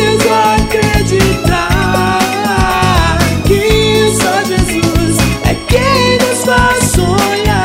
preciso acreditar que só Jesus é quem nos faz sonhar.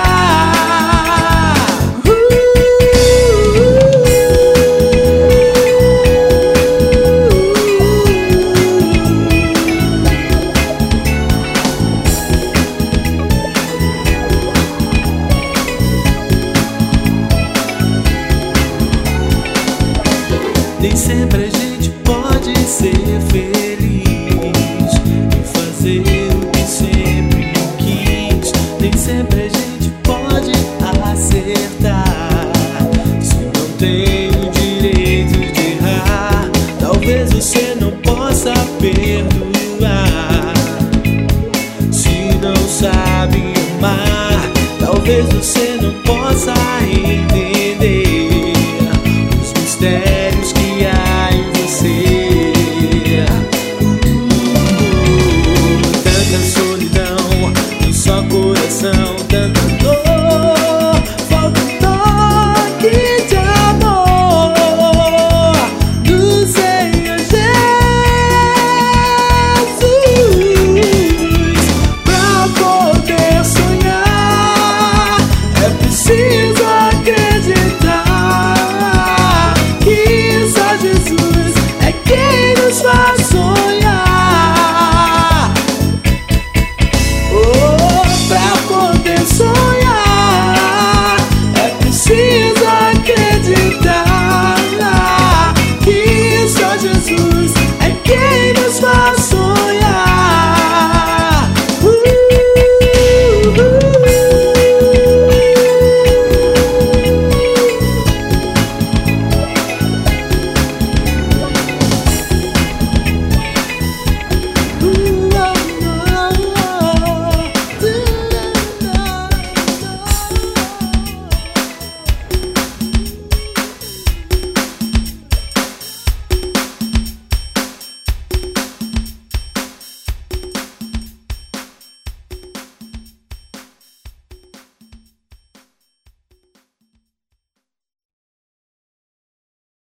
Nem sempre a gente pode ser feliz e fazer o que sempre quis. Nem sempre a gente pode acertar se não tem o direito de errar. Talvez você não possa perdoar se não sabe amar. Talvez você não possa entender